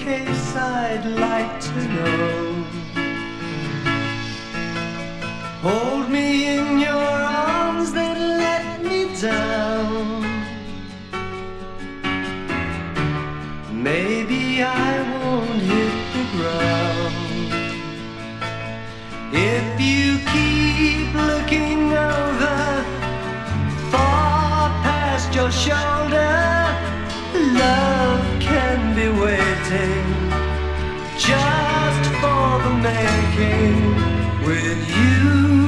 case I'd like to know. Hold me in your arms, then let me down. Maybe I won't hit the ground. If you keep looking over far past your shoulder, love can be waiting just for the making with you.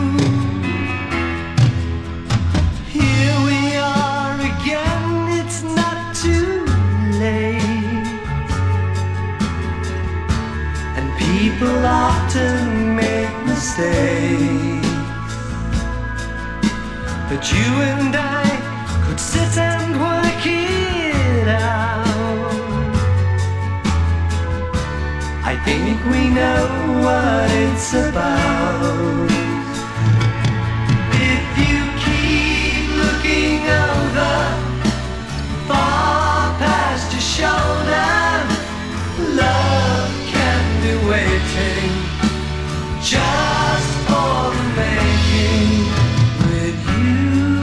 Here we are again, it's not too late, and people often make mistakes, but you and I could sit and work it out. I think we know what it's about. If you keep looking over far past your shoulder, love can be waiting just for the making with you.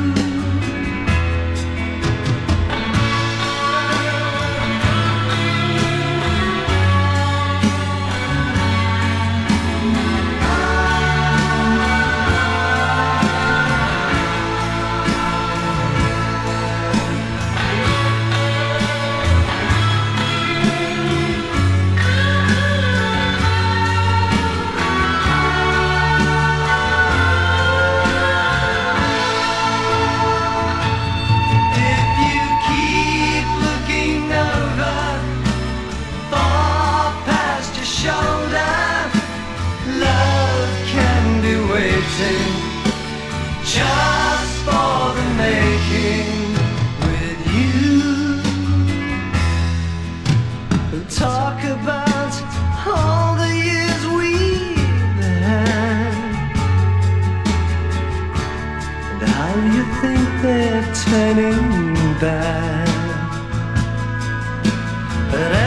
Just for the making with you. We'll talk about all the years we've had, and how you think they're turning bad. But